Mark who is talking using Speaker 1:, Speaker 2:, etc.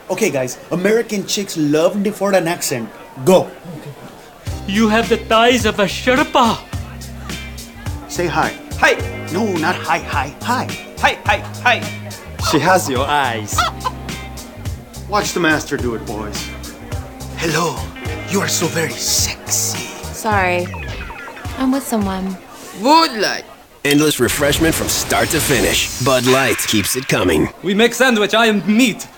Speaker 1: Okay, guys, American chicks love default an accent. Go.
Speaker 2: You have the thighs of a Sherpa.
Speaker 1: Say hi.
Speaker 3: Hi.
Speaker 1: No, not hi, hi, hi.
Speaker 3: Hi, hi, hi.
Speaker 4: She has your eyes.
Speaker 1: Watch the master do it, boys.
Speaker 5: Hello. You are so very sexy.
Speaker 6: Sorry. I'm with someone.
Speaker 5: Would like.
Speaker 7: Endless refreshment from start to finish. Bud Light keeps it coming.
Speaker 2: We make sandwich, I am meat.